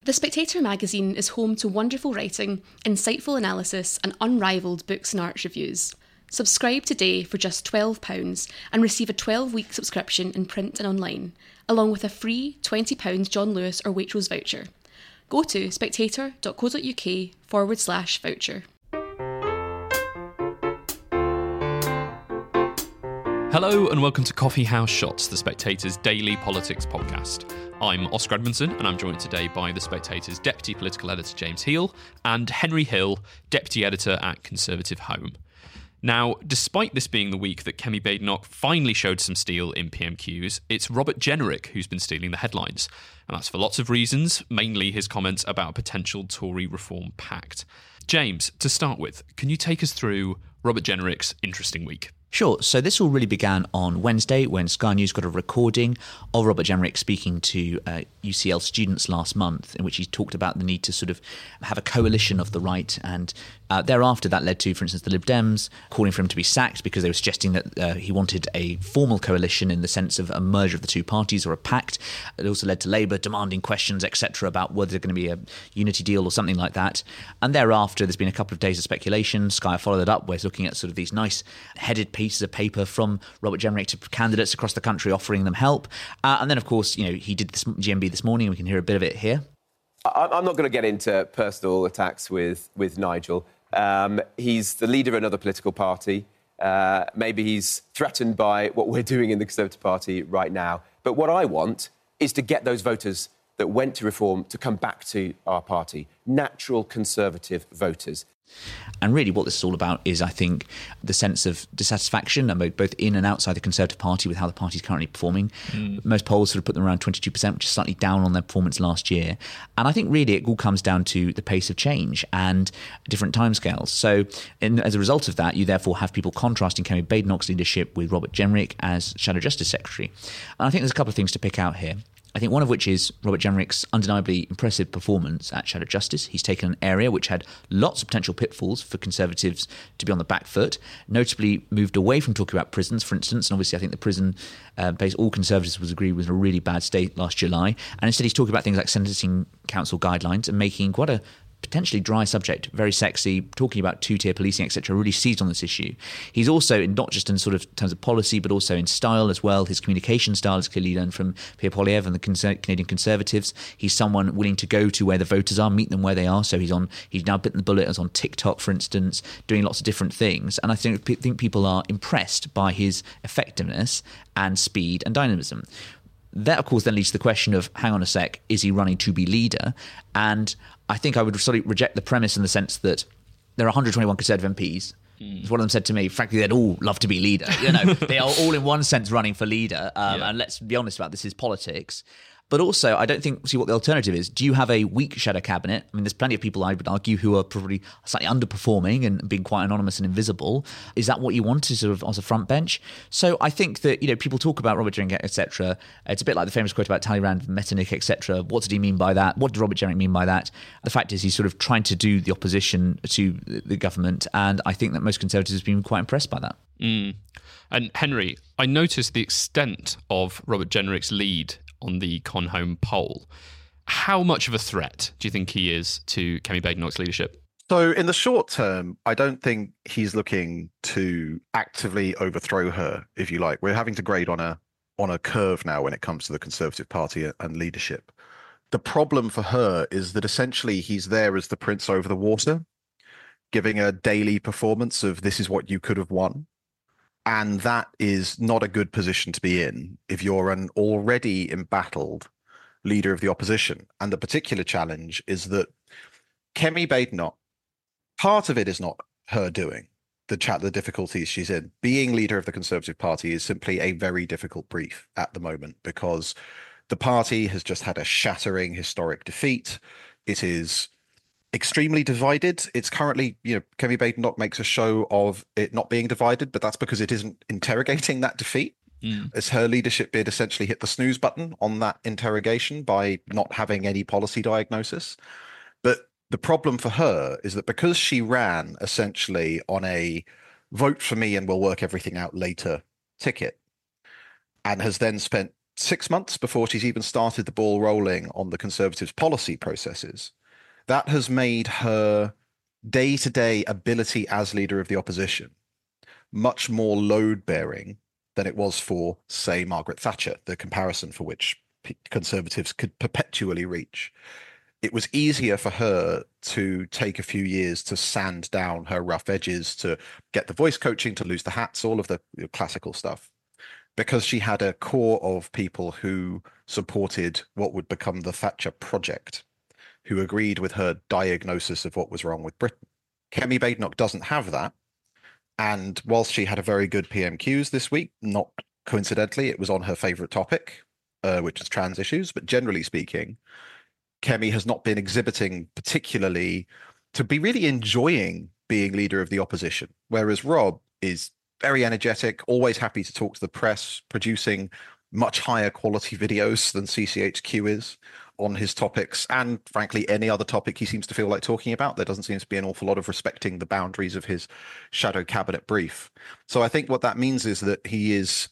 The Spectator magazine is home to wonderful writing, insightful analysis, and unrivalled books and arts reviews. Subscribe today for just £12 and receive a 12-week subscription in print and online, along with a free £20 John Lewis or Waitrose voucher. Go to spectator.co.uk/voucher. Hello and welcome to Coffee House Shots, The Spectator's daily politics podcast. I'm Oscar Edmondson and I'm joined today by The Spectator's Deputy Political Editor James Heal and Henry Hill, Deputy Editor at Conservative Home. Now, despite this being the week that Kemi Badenoch finally showed some steel in PMQs, it's Robert Jenrick who's been stealing the headlines. And that's for lots of reasons, mainly his comments about a potential Tory reform pact. James, to start with, can you take us through Robert Jenrick's interesting week? Sure. So this all really began on Wednesday when Sky News got a recording of Robert Jenrick speaking to UCL students last month, in which he talked about the need to sort of have a coalition of the right. And thereafter, that led to, for instance, the Lib Dems calling for him to be sacked because they were suggesting that he wanted a formal coalition in the sense of a merger of the two parties or a pact. It also led to Labour demanding questions, etc., about whether there's going to be a unity deal or something like that. And thereafter, there's been a couple of days of speculation. Sky followed it up, where it's looking at sort of these nice headed pieces of paper from Robert Jenrick to candidates across the country offering them help. And then, of course, he did this GMB this morning. We can hear a bit of it here. I'm not going to get into personal attacks with Nigel. He's the leader of another political party. Maybe he's threatened by what we're doing in the Conservative Party right now. But what I want is to get those voters that went to Reform to come back to our party, natural Conservative voters. And really what this is all about is, I think, the sense of dissatisfaction both in and outside the Conservative Party with how the party is currently performing. Most polls sort of put them around 22%, which is slightly down on their performance last year. And I think really it all comes down to the pace of change and different timescales. So as a result of that, you therefore have people contrasting Kemi Badenoch's leadership with Robert Jenrick as Shadow Justice Secretary. And I think there's a couple of things to pick out here. I think one of which is Robert Jenrick's undeniably impressive performance at Shadow Justice. He's taken an area which had lots of potential pitfalls for Conservatives to be on the back foot, notably moved away from talking about prisons, for instance. And obviously, I think the prison base, all Conservatives would agree, was in a really bad state last July. And instead, he's talking about things like sentencing council guidelines and making quite a potentially dry subject, very sexy, talking about two-tier policing, etc., really seized on this issue. He's also, not just in sort of terms of policy, but also in style as well. His communication style is clearly learned from Pierre Poilievre and the Canadian Conservatives. He's someone willing to go to where the voters are, meet them where they are. So he's now bitten the bullet as on TikTok, for instance, doing lots of different things. And I think people are impressed by his effectiveness and speed and dynamism. That, of course, then leads to the question of, hang on a sec, is he running to be leader? And I think I would sort of reject the premise in the sense that there are 121 Conservative MPs. As one of them said to me, frankly, they'd all love to be leader. They are all in one sense running for leader. And let's be honest about this, is politics. But also, I don't see what the alternative is. Do you have a weak shadow cabinet? I mean, there's plenty of people, I would argue, who are probably slightly underperforming and being quite anonymous and invisible. Is that what you want to sort of as a front bench? So I think that, people talk about Robert Jenrick, etc. It's a bit like the famous quote about Talleyrand, Metternich, etc. What did he mean by that? What did Robert Jenrick mean by that? The fact is he's sort of trying to do the opposition to the government. And I think that most Conservatives have been quite impressed by that. And Henry, I noticed the extent of Robert Jenrick's lead on the Conhome poll. How much of a threat do you think he is to Kemi Badenoch's leadership? So in the short term, I don't think he's looking to actively overthrow her, if you like. We're having to grade on a curve now when it comes to the Conservative Party and leadership. The problem for her is that essentially he's there as the prince over the water, giving a daily performance of this is what you could have won. And that is not a good position to be in if you're an already embattled leader of the opposition. And the particular challenge is that Kemi Badenoch, part of it is not her doing, the difficulties she's in. Being leader of the Conservative Party is simply a very difficult brief at the moment because the party has just had a shattering historic defeat. It is extremely divided. It's currently, Kemi Badenoch makes a show of it not being divided, but that's because it isn't interrogating that defeat. As her leadership bid essentially hit the snooze button on that interrogation by not having any policy diagnosis. But the problem for her is that because she ran essentially on a vote for me and we'll work everything out later ticket, and has then spent 6 months before she's even started the ball rolling on the Conservatives' policy processes. That has made her day-to-day ability as leader of the opposition much more load-bearing than it was for, say, Margaret Thatcher, the comparison for which Conservatives could perpetually reach. It was easier for her to take a few years to sand down her rough edges, to get the voice coaching, to lose the hats, all of the classical stuff, because she had a core of people who supported what would become the Thatcher Project, who agreed with her diagnosis of what was wrong with Britain. Kemi Badenoch doesn't have that. And whilst she had a very good PMQs this week, not coincidentally, it was on her favourite topic, which is trans issues. But generally speaking, Kemi has not been exhibiting particularly to be really enjoying being leader of the opposition, whereas Rob is very energetic, always happy to talk to the press, producing much higher quality videos than CCHQ is on his topics, and frankly, any other topic he seems to feel like talking about. There doesn't seem to be an awful lot of respecting the boundaries of his shadow cabinet brief. So I think what that means is that he is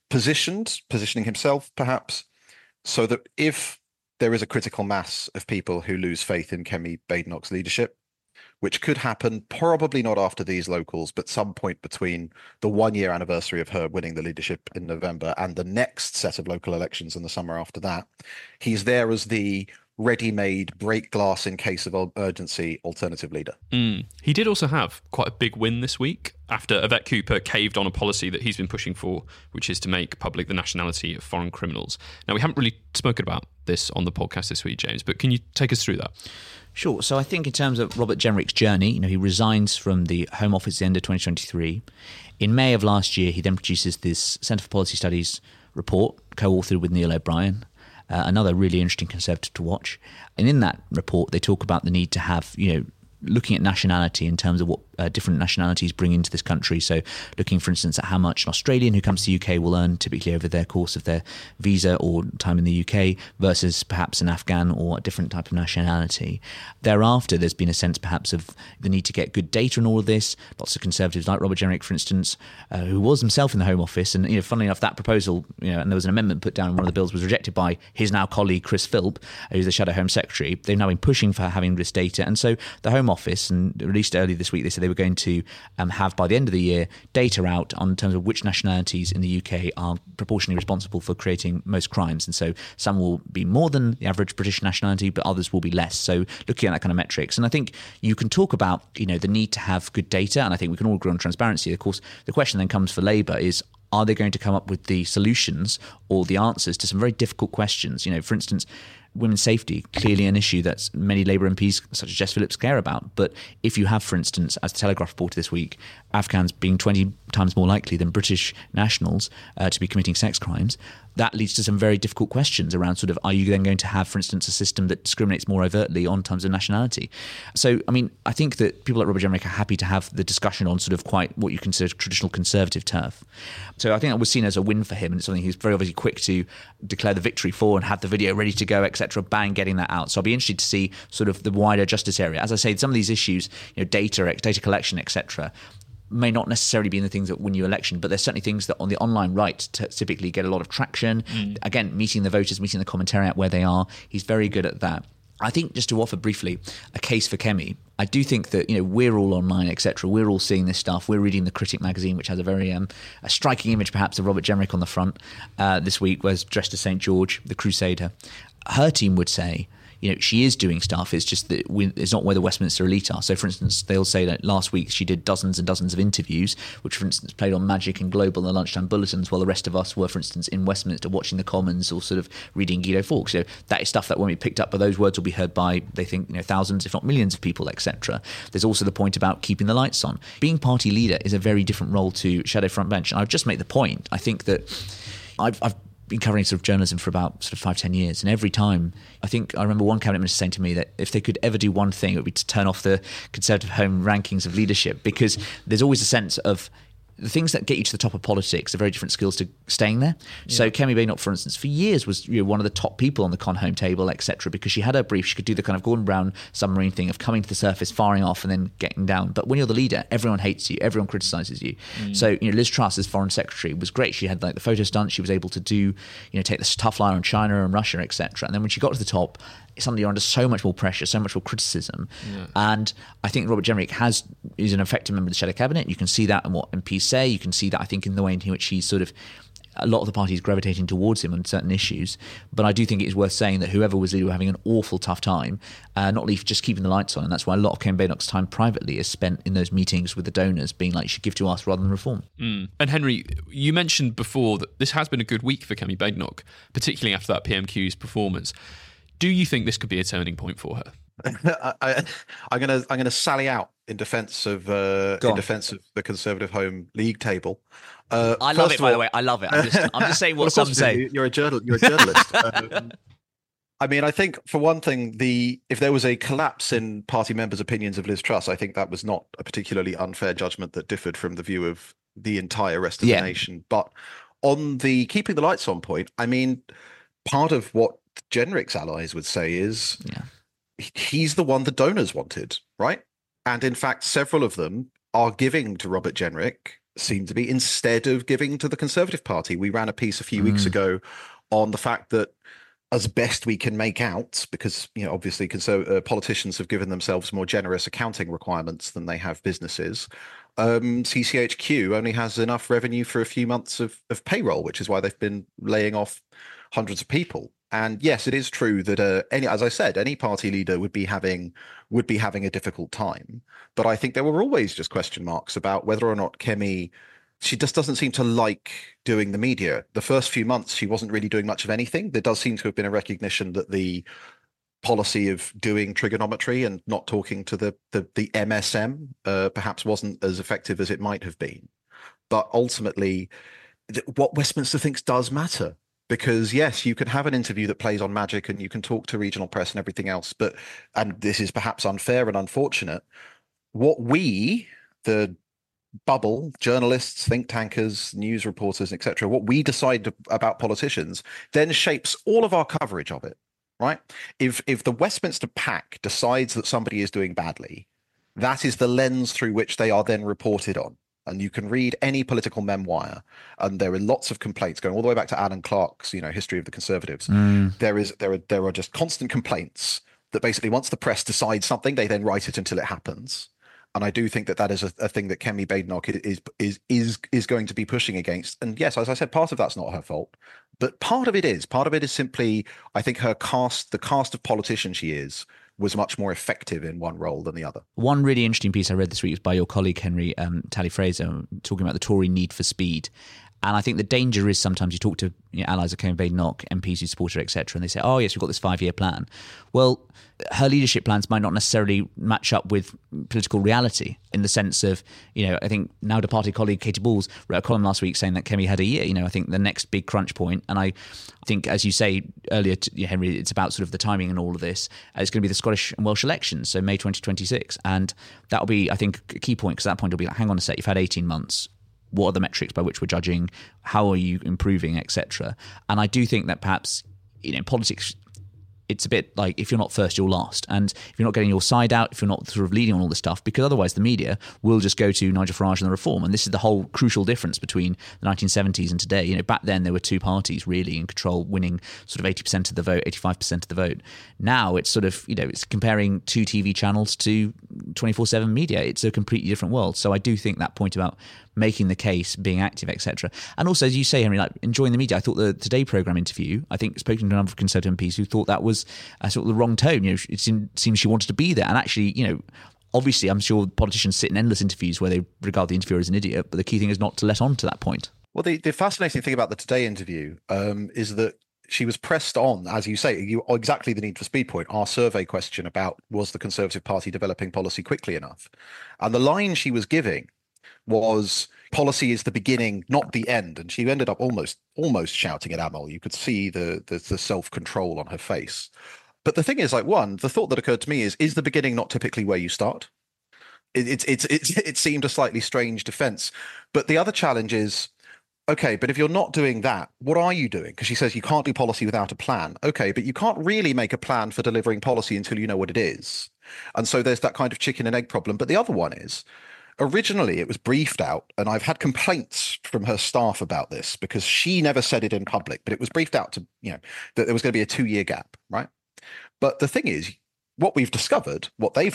positioning himself perhaps, so that if there is a critical mass of people who lose faith in Kemi Badenoch's leadership, which could happen probably not after these locals, but some point between the 1-year anniversary of her winning the leadership in November and the next set of local elections in the summer after that, he's there as the ready-made break glass in case of urgency alternative leader. He did also have quite a big win this week after Yvette Cooper caved on a policy that he's been pushing for, which is to make public the nationality of foreign criminals. Now, we haven't really spoken about this on the podcast this week, James, but can you take us through that? Sure. So I think in terms of Robert Jenrick's journey, he resigns from the Home Office at the end of 2023. In May of last year, he then produces this Centre for Policy Studies report, co-authored with Neil O'Brien, another really interesting Conservative to watch. And in that report, they talk about the need to have, looking at nationality in terms of what different nationalities bring into this country. So looking, for instance, at how much an Australian who comes to the UK will earn typically over their course of their visa or time in the UK versus perhaps an Afghan or a different type of nationality. Thereafter, there's been a sense perhaps of the need to get good data on all of this. Lots of Conservatives like Robert Jenrick, for instance, who was himself in the Home Office. And, funnily enough, that proposal, and there was an amendment put down in one of the bills, was rejected by his now colleague, Chris Philp, who's the Shadow Home Secretary. They've now been pushing for having this data. And so the Home Office, and released earlier this week, they said they were going to have, by the end of the year, data out on terms of which nationalities in the UK are proportionally responsible for creating most crimes. And so some will be more than the average British nationality, but others will be less. So looking at that kind of metrics. And I think you can talk about, the need to have good data, and I think we can all agree on transparency. Of course, the question then comes for Labour is, are they going to come up with the solutions or the answers to some very difficult questions? For instance, women's safety, clearly an issue that many Labour MPs, such as Jess Phillips, care about. But if you have, for instance, as the Telegraph reported this week, Afghans being 20 times more likely than British nationals to be committing sex crimes, that leads to some very difficult questions around sort of, are you then going to have, for instance, a system that discriminates more overtly on terms of nationality? So, I think that people like Robert Jenrick are happy to have the discussion on sort of quite what you consider traditional Conservative turf. So I think that was seen as a win for him, and it's something he's very obviously quick to declare the victory for and have the video ready to go, etc., bang, getting that out. So I'll be interested to see sort of the wider justice area. As I say, some of these issues, data collection, etc., may not necessarily be in the things that win you election, but there's certainly things that on the online right typically get a lot of traction. Again, meeting the voters, meeting the commentariat where they are. He's very good at that. I think, just to offer briefly a case for Kemi, I do think that we're all online, etc. We're all seeing this stuff. We're reading the Critic magazine, which has a very a striking image, perhaps, of Robert Jenrick on the front this week, was dressed as St. George, the Crusader. Her team would say, she is doing stuff. It's just that it's not where the Westminster elite are. So, for instance, they'll say that last week she did dozens and dozens of interviews, which, for instance, played on Magic and Global and the lunchtime bulletins, while the rest of us were, for instance, in Westminster watching the Commons or sort of reading Guido Fawkes. So that is stuff that won't be picked up, but those words will be heard by, they think, thousands, if not millions of people, etc. There's also the point about keeping the lights on. Being party leader is a very different role to shadow front bench. And I've just made the point. I think that I've been covering sort of journalism for about sort of 5-10 years, and every time I remember one cabinet minister saying to me that if they could ever do one thing, it would be to turn off the Conservative Home rankings of leadership, because there's always a sense of the things that get you to the top of politics are very different skills to staying there. Yeah. So Kemi Badenoch, for instance, for years was one of the top people on the con home table, etc., because she had her brief. She could do the kind of Gordon Brown submarine thing of coming to the surface, firing off, and then getting down. But when you're the leader, everyone hates you, everyone criticises you. So Liz Truss as foreign secretary was great. She had like the photo stunt. She was able to do, take the tough line on China and Russia, etc. And then when she got to the top, suddenly you're under so much more pressure, so much more criticism. Yeah. And I think Robert Jenrick is an effective member of the shadow cabinet. You can see that in what MPs say. You can see that, I think, in the way in which he's sort of, a lot of the parties gravitating towards him on certain issues. But I do think it is worth saying that whoever was leader were having an awful tough time, not least just keeping the lights on. And that's why a lot of Kemi Badenoch's time privately is spent in those meetings with the donors, being like, you should give to us rather than reform. And Henry, you mentioned before that this has been a good week for Kemi Badenoch, particularly after that PMQ's performance. Do you think this could be a turning point for her? I'm gonna sally out in defence of the Conservative Home League table. I love it, by the way. I love it. I'm just saying what some say. You're a journalist. I mean, I think for one thing, if there was a collapse in party members' opinions of Liz Truss, I think that was not a particularly unfair judgment that differed from the view of the entire rest of the nation. But on the keeping the lights on point, I mean, part of what Jenrick's allies would say is he's the one the donors wanted, right? And in fact, several of them are giving to Robert Jenrick, seem to be, instead of giving to the Conservative Party. We ran a piece a few weeks ago on the fact that, as best we can make out, because obviously politicians have given themselves more generous accounting requirements than they have businesses, CCHQ only has enough revenue for a few months of payroll, which is why they've been laying off hundreds of people. And yes, it is true that as I said, any party leader would be having a difficult time. But I think there were always just question marks about whether or not Kemi, she just doesn't seem to like doing the media. The first few months, she wasn't really doing much of anything. There does seem to have been a recognition that the policy of doing trigonometry and not talking to the MSM perhaps wasn't as effective as it might have been. But ultimately, what Westminster thinks does matter. Because yes, you can have an interview that plays on magic and you can talk to regional press and everything else, and this is perhaps unfair and unfortunate, what we, the bubble, journalists, think tankers, news reporters, etc., what we decide about politicians then shapes all of our coverage of it, right? If the Westminster PAC decides that somebody is doing badly, that is the lens through which they are then reported on. And you can read any political memoir, and there are lots of complaints going all the way back to Alan Clark's, History of the Conservatives. There are just constant complaints that basically once the press decides something, they then write it until it happens. And I do think that is a thing that Kemi Badenoch is going to be pushing against. And yes, as I said, part of that's not her fault, but part of it is. Part of it is simply, I think, the cast of politician she is was much more effective in one role than the other. One really interesting piece I read this week was by your colleague Henry Talley-Fraser, talking about the Tory need for speed. And I think the danger is sometimes you talk to allies of Kemi Badenoch, MPs who support her, etc., and they say, oh, yes, we've got this 5-year plan. Well, her leadership plans might not necessarily match up with political reality in the sense of, I think now the party colleague Katie Balls wrote a column last week saying that Kemi had a year, I think the next big crunch point. And I think, as you say earlier, Henry, it's about sort of the timing and all of this. It's going to be the Scottish and Welsh elections, so May 2026. And that'll be, I think, a key point, because at that point it'll be like, hang on a sec, you've had 18 months. What are the metrics by which we're judging? How are you improving, etc.? And I do think that perhaps, politics, it's a bit like if you're not first, you're last. And if you're not getting your side out, if you're not sort of leading on all this stuff, because otherwise the media will just go to Nigel Farage and the Reform. And this is the whole crucial difference between the 1970s and today. Back then there were two parties really in control, winning sort of 80% of the vote, 85% of the vote. Now it's sort of, it's comparing two TV channels to 24/7 media. It's a completely different world. So I do think that point about making the case, being active, etc. And also, as you say, Henry, like enjoying the media. I thought the Today programme interview, I think spoken to a number of Conservative MPs who thought that was sort of the wrong tone. It seems she wanted to be there. And actually, obviously, I'm sure politicians sit in endless interviews where they regard the interviewer as an idiot, but the key thing is not to let on to that point. Well, the fascinating thing about the Today interview is that she was pressed on, as you say, exactly the need for speed point, our survey question about was the Conservative Party developing policy quickly enough? And the line she was giving was policy is the beginning, not the end. And she ended up almost shouting at Amel. You could see the self-control on her face. But the thing is, the thought that occurred to me is the beginning not typically where you start? it seemed a slightly strange defense. But the other challenge is, okay, but if you're not doing that, what are you doing? Because she says you can't do policy without a plan. Okay, but you can't really make a plan for delivering policy until you know what it is. And so there's that kind of chicken and egg problem. But the other one is, originally it was briefed out, and I've had complaints from her staff about this because she never said it in public, but it was briefed out to, that there was going to be a 2-year gap, right? But the thing is, what they've discovered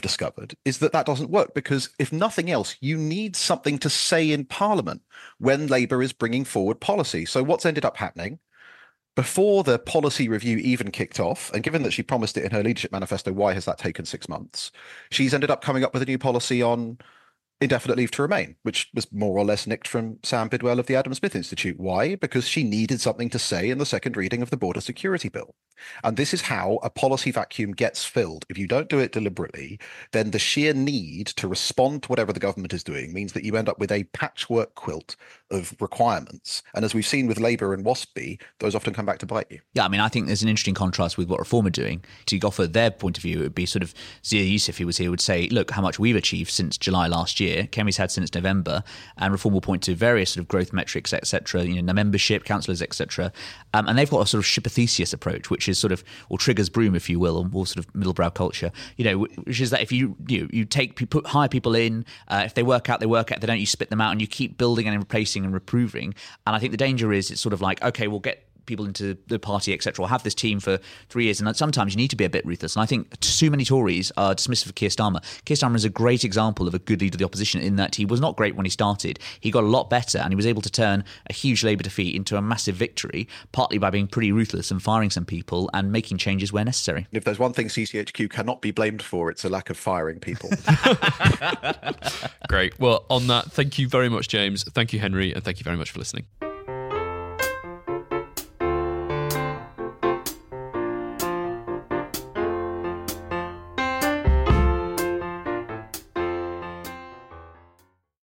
is that doesn't work, because if nothing else, you need something to say in Parliament when Labour is bringing forward policy. So what's ended up happening, before the policy review even kicked off, and given that she promised it in her leadership manifesto, why has that taken 6 months? She's ended up coming up with a new policy on indefinite leave to remain, which was more or less nicked from Sam Bidwell of the Adam Smith Institute. Why? Because she needed something to say in the second reading of the Border Security Bill. And this is how a policy vacuum gets filled. If you don't do it deliberately, then the sheer need to respond to whatever the government is doing means that you end up with a patchwork quilt of requirements. And as we've seen with Labour and WASPy, those often come back to bite you. Yeah, I mean, I think there's an interesting contrast with what Reform are doing. To offer their point of view, it would be sort of Zia Youssef, who was here, would say, look how much we've achieved since July last year. Kemi's had since November, and Reform will point to various sort of growth metrics, etc. Membership, councillors, etc. And they've got a sort of Shipper Theseus approach, which is sort of, or triggers Broom, if you will, or more sort of middlebrow culture. Which is that if you hire people in, if they work out, they work out. If they don't, you spit them out, and you keep building and replacing and improving. And I think the danger is it's sort of like, okay, we'll get people into the party, etc., or have this team for 3 years. And sometimes you need to be a bit ruthless. And I think too many Tories are dismissive of Keir Starmer. Keir Starmer is a great example of a good leader of the opposition, in that he was not great when he started. He got a lot better, and he was able to turn a huge Labour defeat into a massive victory, partly by being pretty ruthless and firing some people and making changes where necessary. If there's one thing CCHQ cannot be blamed for, it's a lack of firing people. Great. Well, on that, thank you very much, James. Thank you, Henry. And thank you very much for listening.